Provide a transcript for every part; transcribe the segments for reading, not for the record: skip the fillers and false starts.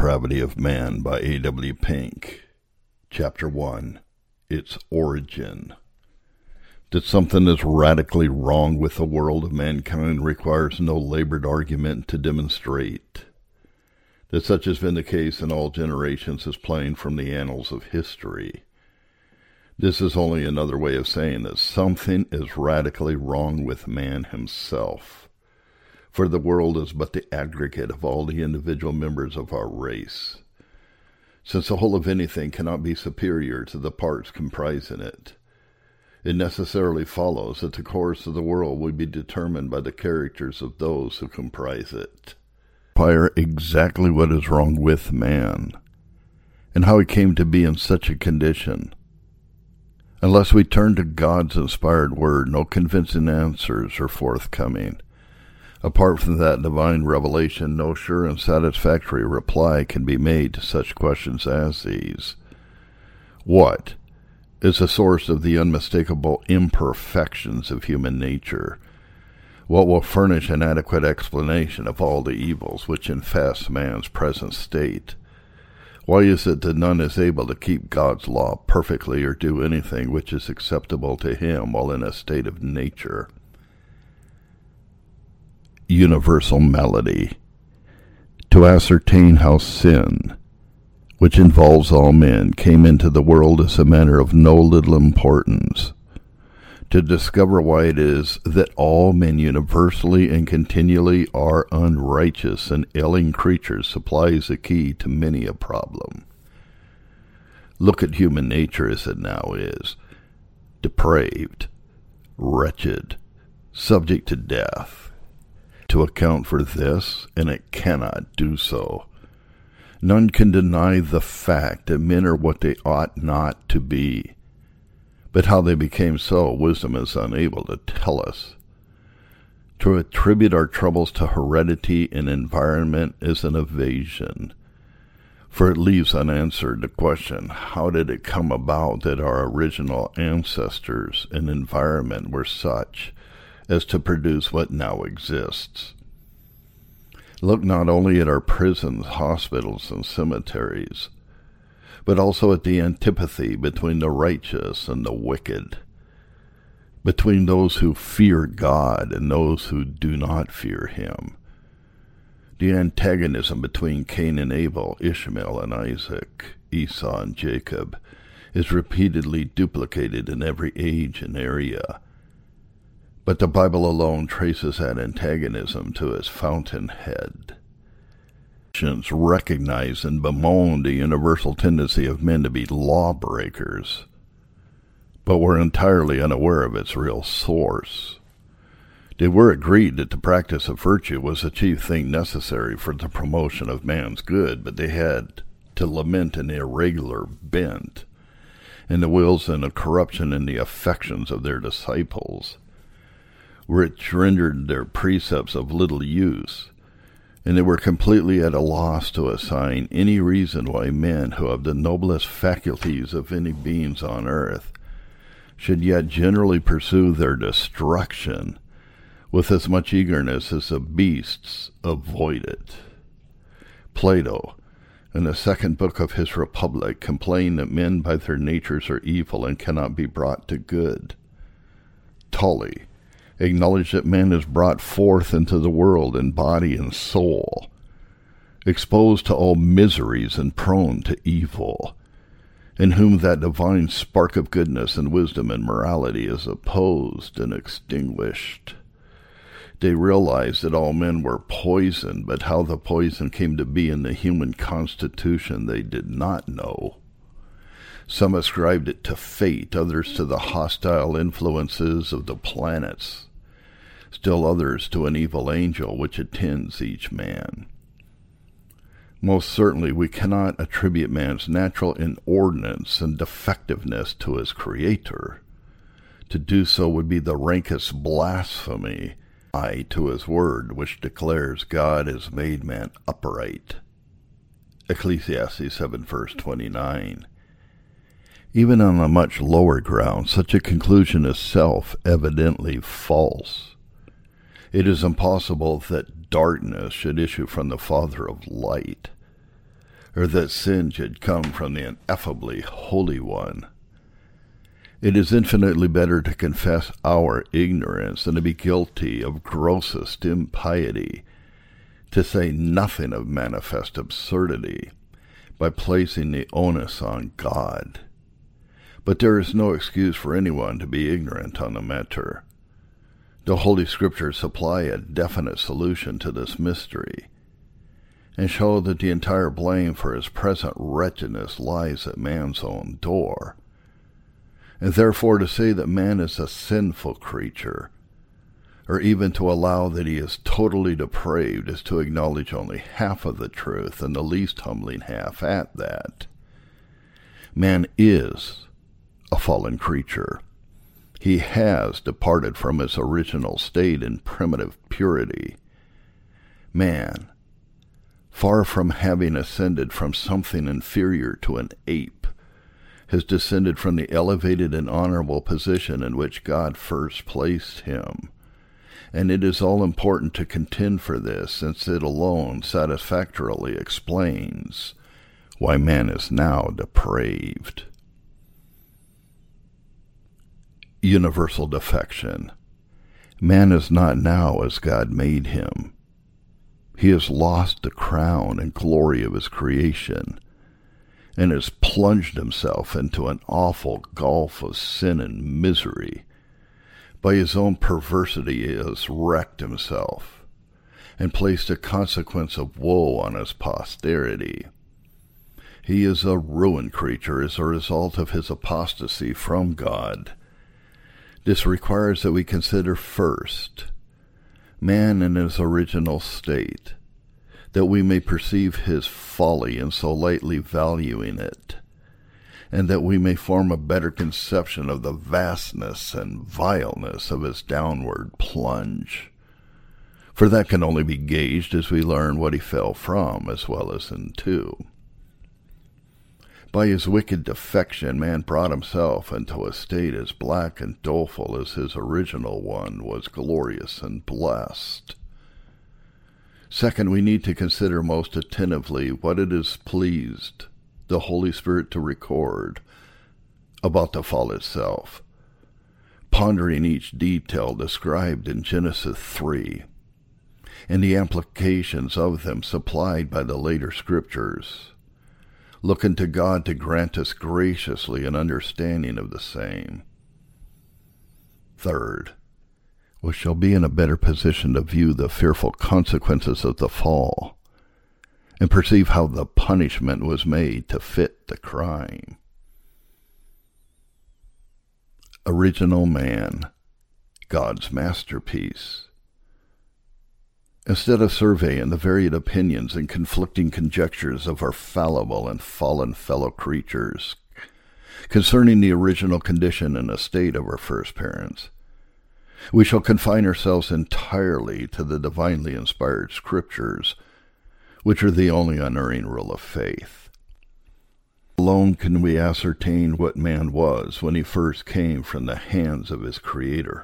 Depravity of Man by A.W. Pink. Chapter 1. Its Origin. That something is radically wrong with the world of mankind requires no labored argument to demonstrate. That such has been the case in all generations is plain from the annals of history. This is only another way of saying that something is radically wrong with man himself. For the world is but the aggregate of all the individual members of our race. Since the whole of anything cannot be superior to the parts comprising it, it necessarily follows that the course of the world will be determined by the characters of those who comprise it. Inquire exactly what is wrong with man, and how he came to be in such a condition. Unless we turn to God's inspired word, no convincing answers are forthcoming. Apart from that divine revelation, no sure and satisfactory reply can be made to such questions as these. What is the source of the unmistakable imperfections of human nature? What will furnish an adequate explanation of all the evils which infest man's present state? Why is it that none is able to keep God's law perfectly or do anything which is acceptable to him while in a state of nature? Universal malady. To ascertain how sin, which involves all men, came into the world is a matter of no little importance. To discover why it is that all men universally and continually are unrighteous and ailing creatures supplies a key to many a problem. Look at human nature as it now is, depraved, wretched, subject to death. To account for this, and it cannot do so. None can deny the fact that men are what they ought not to be. But how they became so, wisdom is unable to tell us. To attribute our troubles to heredity and environment is an evasion, for it leaves unanswered the question, how did it come about that our original ancestors and environment were such as to produce what now exists? Look not only at our prisons, hospitals, and cemeteries, but also at the antipathy between the righteous and the wicked, between those who fear God and those who do not fear him. The antagonism between Cain and Abel, Ishmael and Isaac, Esau and Jacob, is repeatedly duplicated in every age and area. But the Bible alone traces that antagonism to its fountainhead. Christians recognize and bemoan the universal tendency of men to be lawbreakers, but were entirely unaware of its real source. They were agreed that the practice of virtue was the chief thing necessary for the promotion of man's good, but they had to lament an irregular bent in the wills and a corruption in the affections of their disciples, which rendered their precepts of little use, and they were completely at a loss to assign any reason why men who have the noblest faculties of any beings on earth should yet generally pursue their destruction with as much eagerness as the beasts avoid it. Plato, in the second book of his Republic, complained that men by their natures are evil and cannot be brought to good. Tully acknowledge that man is brought forth into the world in body and soul, exposed to all miseries and prone to evil, in whom that divine spark of goodness and wisdom and morality is opposed and extinguished. They realized that all men were poisoned, but how the poison came to be in the human constitution they did not know. Some ascribed it to fate, others to the hostile influences of the planets, still others to an evil angel which attends each man. Most certainly we cannot attribute man's natural inordinance and defectiveness to his Creator. To do so would be the rankest blasphemy to his word, which declares God has made man upright. Ecclesiastes 7 verse 29. Even on a much lower ground, such a conclusion is self-evidently false. It is impossible that darkness should issue from the Father of light. or that sin should come from the ineffably Holy One. It is infinitely better to confess our ignorance than to be guilty of grossest impiety, to say nothing of manifest absurdity, by placing the onus on God. But there is no excuse for anyone to be ignorant on the matter. The Holy Scriptures supply a definite solution to this mystery, and show that the entire blame for his present wretchedness lies at man's own door. And therefore to say that man is a sinful creature, or even to allow that he is totally depraved, is to acknowledge only half of the truth, and the least humbling half at that. Man is a fallen creature. He has departed from his original state in primitive purity. Man, far from having ascended from something inferior to an ape, has descended from the elevated and honorable position in which God first placed him. And it is all important to contend for this, since it alone satisfactorily explains why man is now depraved. Universal defection. Man is not now as God made him. He has lost the crown and glory of his creation, and has plunged himself into an awful gulf of sin and misery. By his own perversity he has wrecked himself, and placed a consequence of woe on his posterity. He is a ruined creature as a result of his apostasy from God. This requires that we consider first man in his original state, that we may perceive his folly in so lightly valuing it, and that we may form a better conception of the vastness and vileness of his downward plunge. For that can only be gauged as we learn what he fell from as well as into. By his wicked defection, man brought himself into a state as black and doleful as his original one was glorious and blessed. Second, we need to consider most attentively what it is pleased the Holy Spirit to record about the fall itself, pondering each detail described in Genesis 3, and the applications of them supplied by the later Scriptures, looking to God to grant us graciously an understanding of the same. Third, we shall be in a better position to view the fearful consequences of the fall, and perceive how the punishment was made to fit the crime. Original man, God's masterpiece. Instead of surveying the varied opinions and conflicting conjectures of our fallible and fallen fellow creatures concerning the original condition and estate of our first parents, we shall confine ourselves entirely to the divinely inspired Scriptures, which are the only unerring rule of faith. Alone can we ascertain what man was when he first came from the hands of his Creator.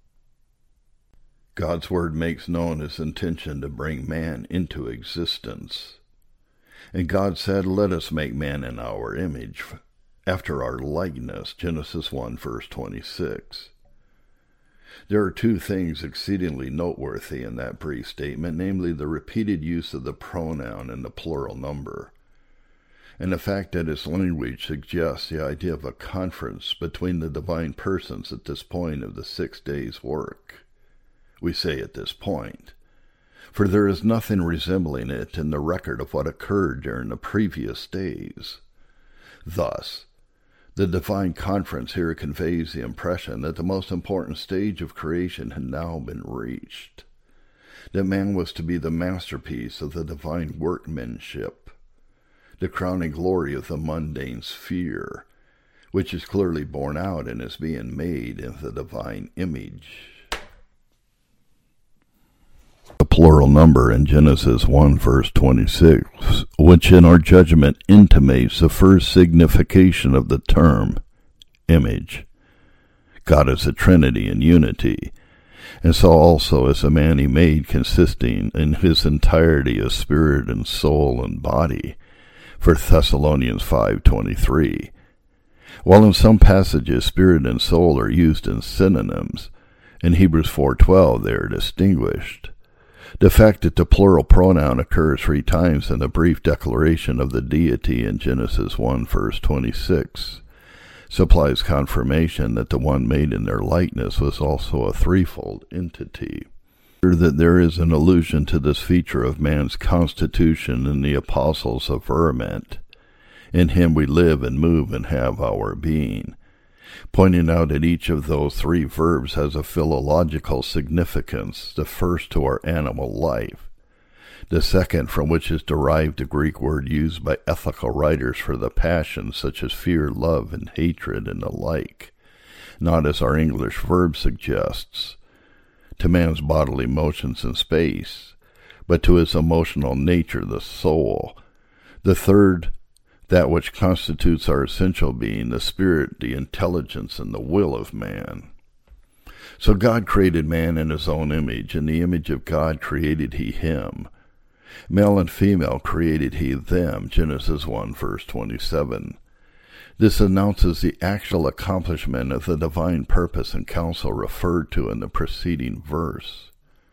God's Word makes known his intention to bring man into existence. And God said, "Let us make man in our image, after our likeness," Genesis 1, verse 26. There are two things exceedingly noteworthy in that brief statement, namely the repeated use of the pronoun in the plural number, and the fact that his language suggests the idea of a conference between the divine persons at this point of the 6 days' work. We say at this point, for there is nothing resembling it in the record of what occurred during the previous days. Thus, the divine conference here conveys the impression that the most important stage of creation had now been reached, that man was to be the masterpiece of the divine workmanship, the crowning glory of the mundane sphere, which is clearly borne out in his being made in the divine image. The plural number in Genesis 1 verse 26, which in our judgment intimates the first signification of the term image. God is a Trinity in unity, and so also is the man he made, consisting in his entirety of spirit and soul and body, for Thessalonians 5:23. While in some passages spirit and soul are used in synonyms, in Hebrews 4:12 they are distinguished. The fact that the plural pronoun occurs 3 times in the brief declaration of the deity in Genesis 1 verse 26 supplies confirmation that the one made in their likeness was also a threefold entity. That there is an allusion to this feature of man's constitution in the apostles' averment, "In him we live and move and have our being," pointing out that each of those 3 verbs has a philological significance, the first to our animal life, the second from which is derived the Greek word used by ethical writers for the passions such as fear, love, and hatred, and the like, not as our English verb suggests, to man's bodily motions in space, but to his emotional nature, the soul. The third, that which constitutes our essential being, the spirit, the intelligence, and the will of man. So God created man in his own image. In the image of God created he him. Male and female created he them, Genesis 1 verse 27. This announces the actual accomplishment of the divine purpose and counsel referred to in the preceding verse.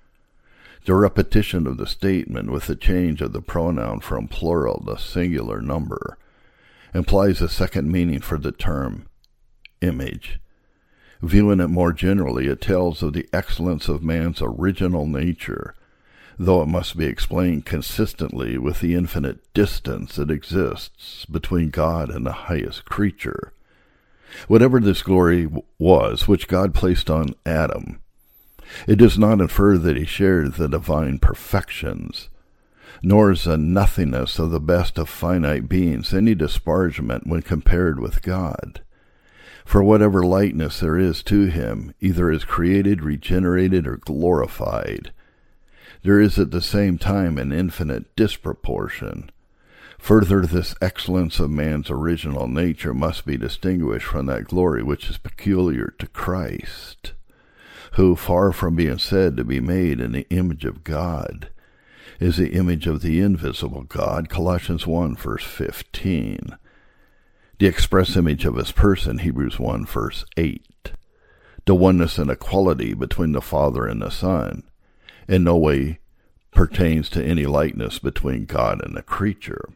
The repetition of the statement with the change of the pronoun from plural to singular number implies a second meaning for the term image. Viewing it more generally, it tells of the excellence of man's original nature, though it must be explained consistently with the infinite distance that exists between God and the highest creature. Whatever this glory was which God placed on Adam, it does not infer that he shared the divine perfections, nor is the nothingness of the best of finite beings any disparagement when compared with God. For whatever likeness there is to him, either is created, regenerated, or glorified, there is at the same time an infinite disproportion. Further, this excellence of man's original nature must be distinguished from that glory which is peculiar to Christ, who, far from being said to be made in the image of God, is the image of the invisible God, Colossians 1 verse 15. The express image of his person, Hebrews 1 verse 8. The oneness and equality between the Father and the Son in no way pertains to any likeness between God and the creature.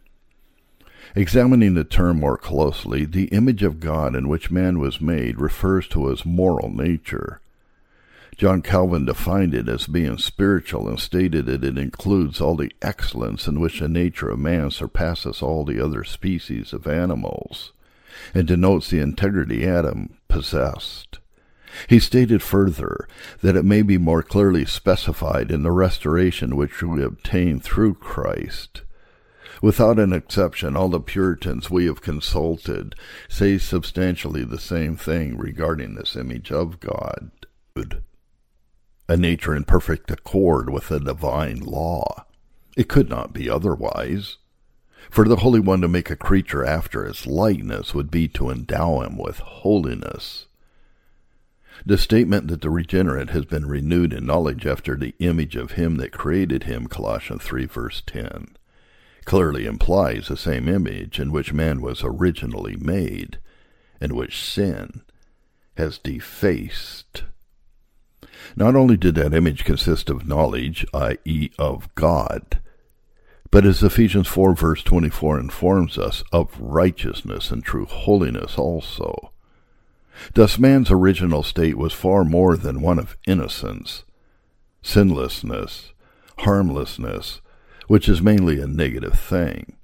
Examining the term more closely, the image of God in which man was made refers to his moral nature. John Calvin defined it as being spiritual and stated that it includes all the excellence in which the nature of man surpasses all the other species of animals, and denotes the integrity Adam possessed. He stated further that it may be more clearly specified in the restoration which we obtain through Christ. Without an exception, all the Puritans we have consulted say substantially the same thing regarding this image of God. A nature in perfect accord with the divine law. It could not be otherwise. For the Holy One to make a creature after his likeness would be to endow him with holiness. The statement that the regenerate has been renewed in knowledge after the image of him that created him, Colossians 3 verse 10, clearly implies the same image in which man was originally made, and which sin has defaced. Not only did that image consist of knowledge, i.e. of God, but as Ephesians 4 verse 24 informs us, of righteousness and true holiness also. Thus man's original state was far more than one of innocence, sinlessness, harmlessness, which is mainly a negative thing.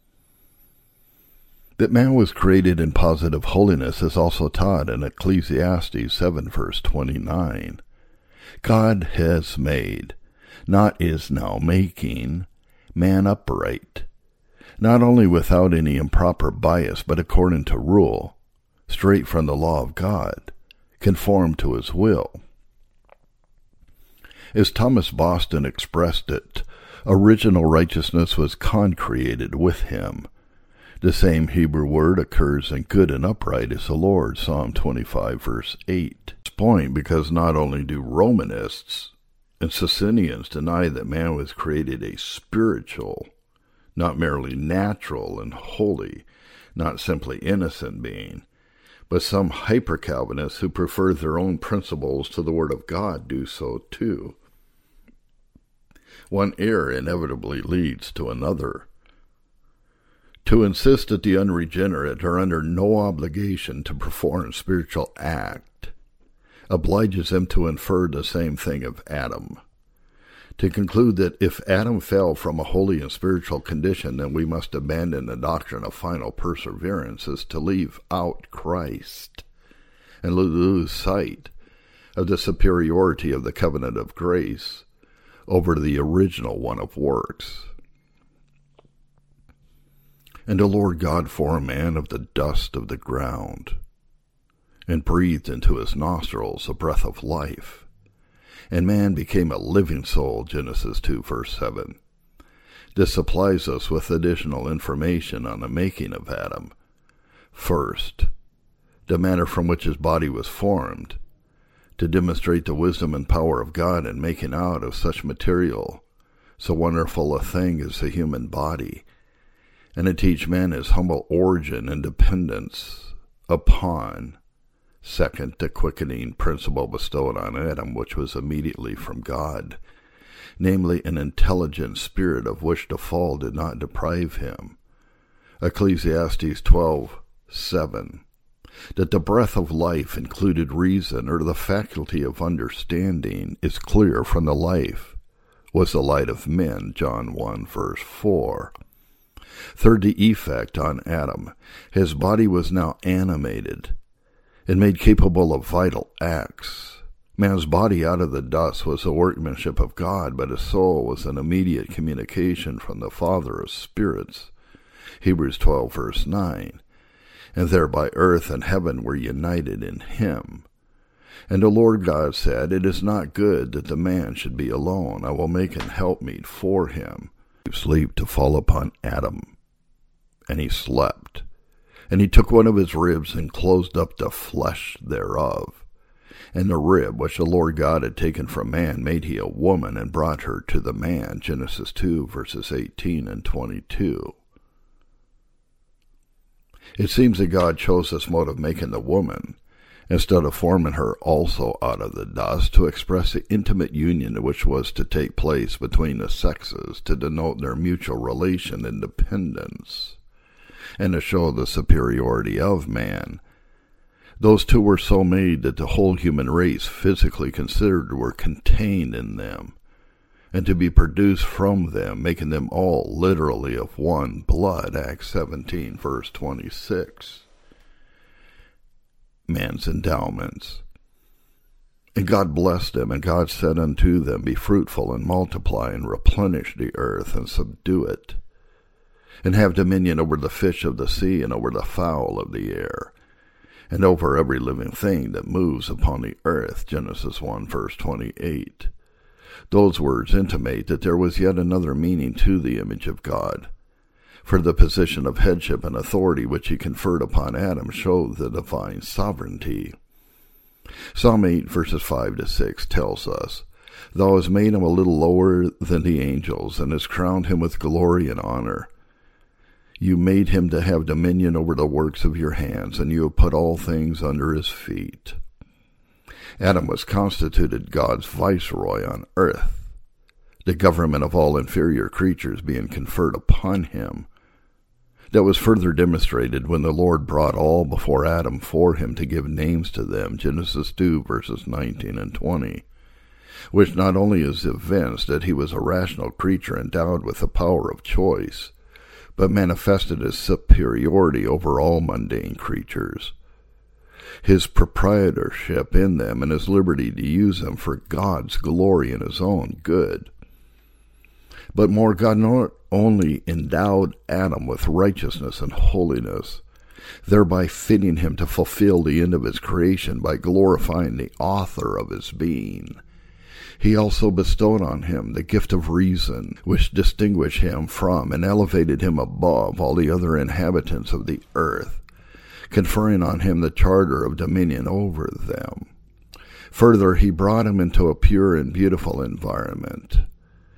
That man was created in positive holiness is also taught in Ecclesiastes 7 verse 29. God has made, not is now making, man upright, not only without any improper bias, but according to rule, straight from the law of God, conformed to his will. As Thomas Boston expressed it, original righteousness was concreated with him. The same Hebrew word occurs in good and upright as the Lord, Psalm 25 verse 8. Point, because not only do Romanists and Socinians deny that man was created a spiritual, not merely natural and holy, not simply innocent being, but some hyper-Calvinists who prefer their own principles to the Word of God do so too. One error inevitably leads to another. To insist that the unregenerate are under no obligation to perform spiritual act obliges them to infer the same thing of Adam. To conclude that if Adam fell from a holy and spiritual condition, then we must abandon the doctrine of final perseverance is to leave out Christ and lose sight of the superiority of the covenant of grace over the original one of works. And the Lord God formed man of the dust of the ground, and breathed into his nostrils a breath of life. And man became a living soul, Genesis 2, verse 7. This supplies us with additional information on the making of Adam. First, the manner from which his body was formed, to demonstrate the wisdom and power of God in making out of such material so wonderful a thing as the human body, and to teach man his humble origin and dependence upon, second, the quickening principle bestowed on Adam, which was immediately from God, namely an intelligent spirit of which the fall did not deprive him. Ecclesiastes 12:7. That the breath of life included reason, or the faculty of understanding, is clear from the life was the light of men, John 1, verse 4. Third, the effect on Adam. His body was now animated and made capable of vital acts. Man's body out of the dust was the workmanship of God, but his soul was an immediate communication from the Father of spirits, Hebrews 12, verse 9. And thereby earth and heaven were united in him. And the Lord God said, It is not good that the man should be alone. I will make an helpmeet for him. Sleep to fall upon Adam. And he slept. And he took one of his ribs and closed up the flesh thereof. And the rib which the Lord God had taken from man made he a woman, and brought her to the man. Genesis 2, verses 18 and 22. It seems that God chose this mode of making the woman, instead of forming her also out of the dust, to express the intimate union which was to take place between the sexes, to denote their mutual relation and dependence, and to show the superiority of man. Those two were so made that the whole human race, physically considered, were contained in them, and to be produced from them, making them all literally of one blood, Acts 17, verse 26. Man's endowments. And God blessed them, and God said unto them, Be fruitful, and multiply, and replenish the earth, and subdue it, and have dominion over the fish of the sea, and over the fowl of the air, and over every living thing that moves upon the earth. Genesis 1, verse 28. Those words intimate that there was yet another meaning to the image of God, for the position of headship and authority which he conferred upon Adam showed the divine sovereignty. Psalm 8, verses 5 to 6 tells us, Thou hast made him a little lower than the angels, and hast crowned him with glory and honor. You made him to have dominion over the works of your hands, and you have put all things under his feet. Adam was constituted God's viceroy on earth, the government of all inferior creatures being conferred upon him. That was further demonstrated when the Lord brought all before Adam for him to give names to them, Genesis 2, verses 19 and 20, which not only is evinced that he was a rational creature endowed with the power of choice, but manifested his superiority over all mundane creatures, his proprietorship in them, and his liberty to use them for God's glory and his own good. But more, God not only endowed Adam with righteousness and holiness, thereby fitting him to fulfill the end of his creation by glorifying the author of his being, he also bestowed on him the gift of reason, which distinguished him from and elevated him above all the other inhabitants of the earth, conferring on him the charter of dominion over them. Further, he brought him into a pure and beautiful environment,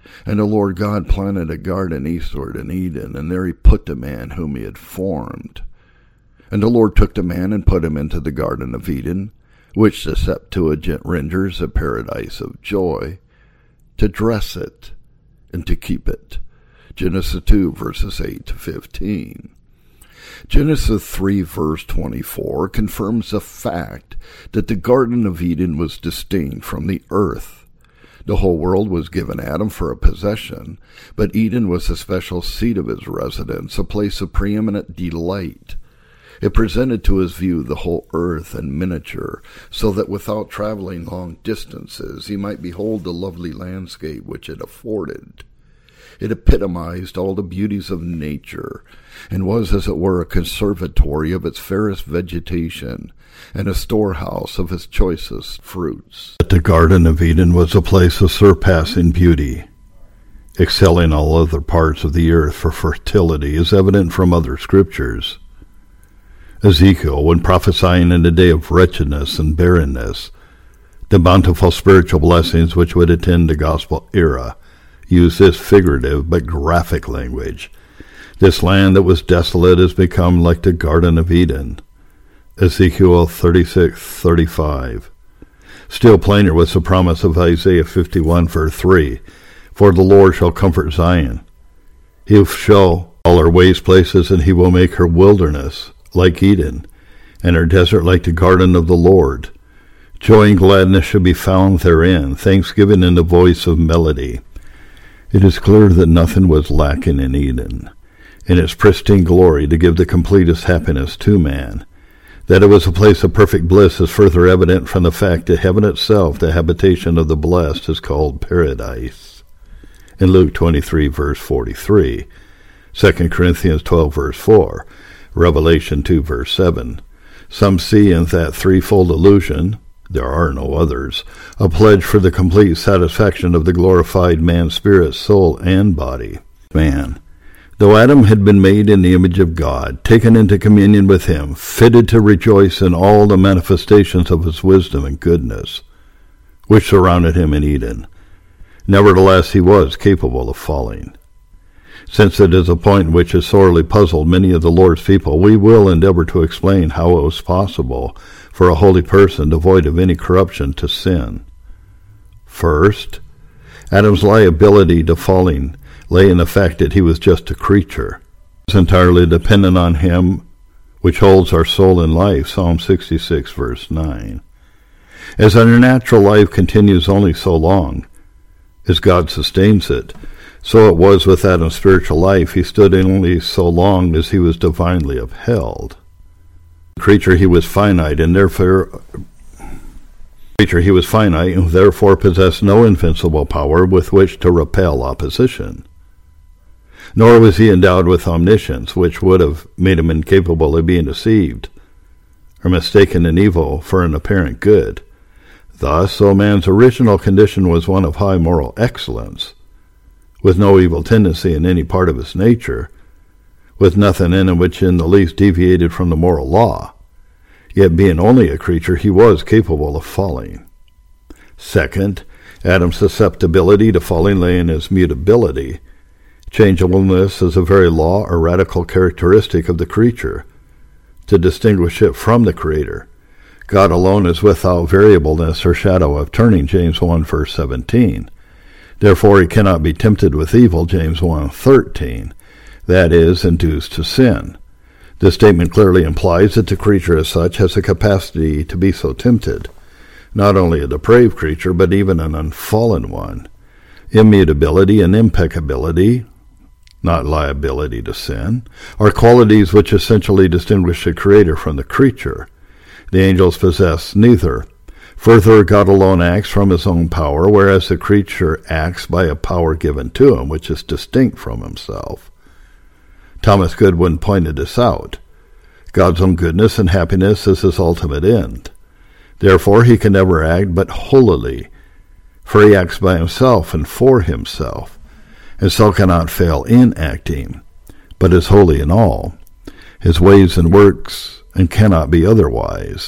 And the Lord God planted a garden eastward in Eden, and there he put the man whom he had formed. And the Lord took the man and put him into the garden of Eden, which the Septuagint renders a paradise of joy, to dress it and to keep it. Genesis 2, verses 8 to 15. Genesis 3, verse 24 confirms the fact that the Garden of Eden was distinct from the earth. The whole world was given Adam for a possession, but Eden was a special seat of his residence, a place of preeminent delight. It presented to his view the whole earth in miniature, so that without traveling long distances he might behold the lovely landscape which it afforded. It epitomized all the beauties of nature, and was, as it were, a conservatory of its fairest vegetation, and a storehouse of its choicest fruits. The Garden of Eden was a place of surpassing beauty, excelling all other parts of the earth for fertility, is evident from other scriptures. Ezekiel, when prophesying in the day of wretchedness and barrenness, the bountiful spiritual blessings which would attend the gospel era, used this figurative but graphic language. This land that was desolate has become like the Garden of Eden. Ezekiel 36:35. Still plainer was the promise of Isaiah 51, verse 3. For the Lord shall comfort Zion. He will show all her waste places, and he will make her wilderness like Eden, and her desert like the garden of the Lord. Joy and gladness shall be found therein, thanksgiving in the voice of melody. It is clear that nothing was lacking in Eden, in its pristine glory to give the completest happiness to man. That it was a place of perfect bliss is further evident from the fact that heaven itself, the habitation of the blessed, is called paradise. In Luke 23, verse 43, 2 Corinthians 12, verse 4, Revelation 2, verse 7. Some see in that threefold allusion, there are no others, a pledge for the complete satisfaction of the glorified man's spirit, soul, and body. Man, though Adam had been made in the image of God, taken into communion with him, fitted to rejoice in all the manifestations of his wisdom and goodness, which surrounded him in Eden, nevertheless he was capable of falling. Since it is a point which has sorely puzzled many of the Lord's people, we will endeavor to explain how it was possible for a holy person devoid of any corruption to sin. First, Adam's liability to falling lay in the fact that he was just a creature. It was entirely dependent on him which holds our soul in life, Psalm 66, verse 9. As our natural life continues only so long as God sustains it, so it was with Adam's spiritual life. He stood only so long as he was divinely upheld. The creature he was finite, and therefore possessed no invincible power with which to repel opposition. Nor was he endowed with omniscience, which would have made him incapable of being deceived, or mistaken an evil for an apparent good. Thus, though man's original condition was one of high moral excellence, with no evil tendency in any part of his nature, with nothing in him which in the least deviated from the moral law, yet being only a creature, he was capable of falling. Second, Adam's susceptibility to falling lay in his mutability. Changeableness is a very law or radical characteristic of the creature. To distinguish it from the Creator, God alone is without variableness or shadow of turning, James 1, verse 17. Therefore he cannot be tempted with evil, James 1:13, that is, induced to sin. This statement clearly implies that the creature as such has the capacity to be so tempted, not only a depraved creature, but even an unfallen one. Immutability and impeccability, not liability to sin, are qualities which essentially distinguish the Creator from the creature. The angels possess neither. Further, God alone acts from his own power, whereas the creature acts by a power given to him, which is distinct from himself. Thomas Goodwin pointed this out. God's own goodness and happiness is his ultimate end. Therefore, he can never act but holily, for he acts by himself and for himself, and so cannot fail in acting, but is holy in all his ways and works, and cannot be otherwise.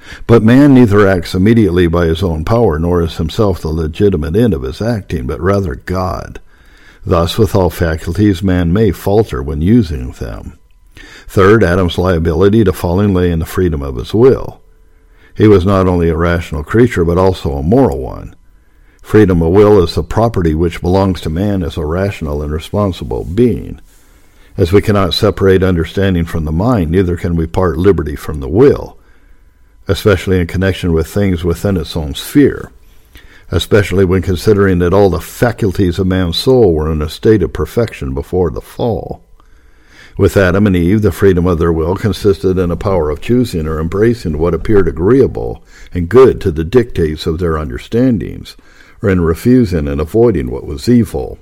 But man neither acts immediately by his own power, nor is himself the legitimate end of his acting, but rather God. Thus, with all faculties, man may falter when using them. Third, Adam's liability to falling lay in the freedom of his will. He was not only a rational creature, but also a moral one. Freedom of will is the property which belongs to man as a rational and responsible being. As we cannot separate understanding from the mind, neither can we part liberty from the will, especially in connection with things within its own sphere, especially when considering that all the faculties of man's soul were in a state of perfection before the fall. With Adam and Eve, the freedom of their will consisted in a power of choosing or embracing what appeared agreeable and good to the dictates of their understandings, or in refusing and avoiding what was evil.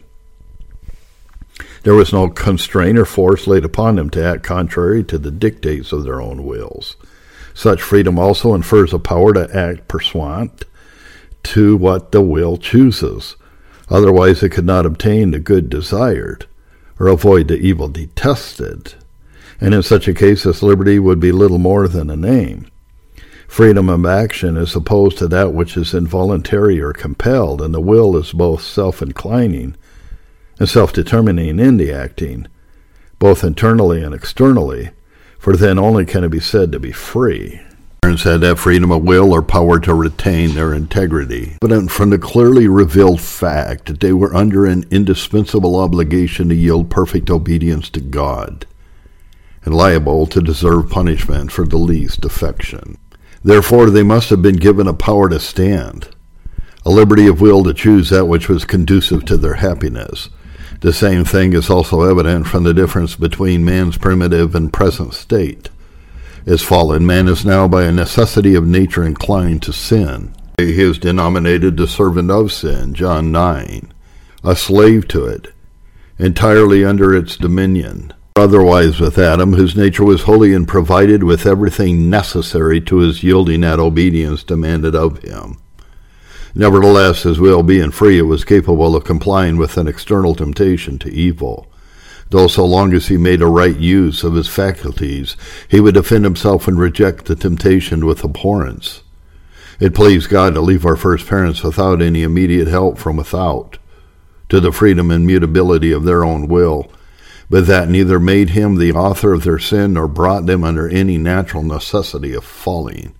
There was no constraint or force laid upon them to act contrary to the dictates of their own wills. Such freedom also infers a power to act pursuant to what the will chooses. Otherwise it could not obtain the good desired, or avoid the evil detested. And in such a case, this liberty would be little more than a name. Freedom of action is opposed to that which is involuntary or compelled, and the will is both self-inclining and self-determining in the acting, both internally and externally, for then only can it be said to be free. Parents had that freedom of will or power to retain their integrity, but from the clearly revealed fact that they were under an indispensable obligation to yield perfect obedience to God, and liable to deserve punishment for the least defection. Therefore they must have been given a power to stand, a liberty of will to choose that which was conducive to their happiness. The same thing is also evident from the difference between man's primitive and present state. As fallen, man is now by a necessity of nature inclined to sin. He is denominated the servant of sin, John 9, a slave to it, entirely under its dominion. Otherwise with Adam, whose nature was holy and provided with everything necessary to his yielding that obedience demanded of him. Nevertheless, his will being free, it was capable of complying with an external temptation to evil. Though so long as he made a right use of his faculties, he would defend himself and reject the temptation with abhorrence. It pleased God to leave our first parents without any immediate help from without, to the freedom and mutability of their own will, but that neither made him the author of their sin nor brought them under any natural necessity of falling.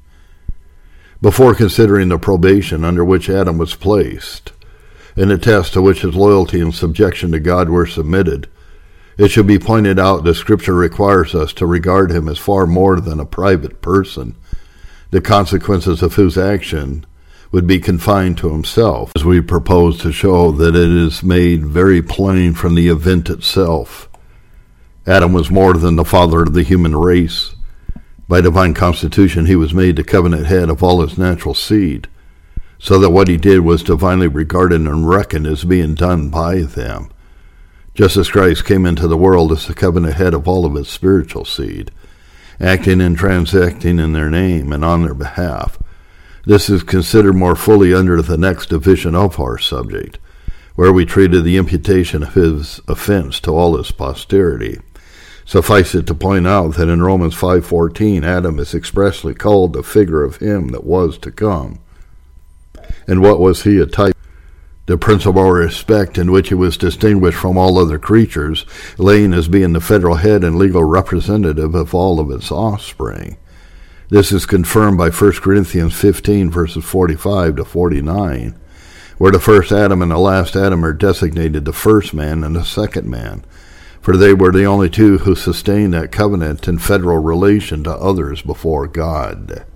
Before considering the probation under which Adam was placed, and the test to which his loyalty and subjection to God were submitted, it should be pointed out that Scripture requires us to regard him as far more than a private person, the consequences of whose action would be confined to himself, as we propose to show that it is made very plain from the event itself. Adam was more than the father of the human race. By divine constitution, he was made the covenant head of all his natural seed, so that what he did was divinely regarded and reckoned as being done by them, just as Christ came into the world as the covenant head of all of his spiritual seed, acting and transacting in their name and on their behalf. This is considered more fully under the next division of our subject, where we treated the imputation of his offense to all his posterity. Suffice it to point out that in Romans 5:14, Adam is expressly called the figure of him that was to come. And what was he a type? The principal respect in which he was distinguished from all other creatures, laying as being the federal head and legal representative of all of its offspring. This is confirmed by 1 Corinthians 15, verses 45 to 49, where the first Adam and the last Adam are designated the first man and the second man, for they were the only two who sustained that covenant and federal relation to others before God.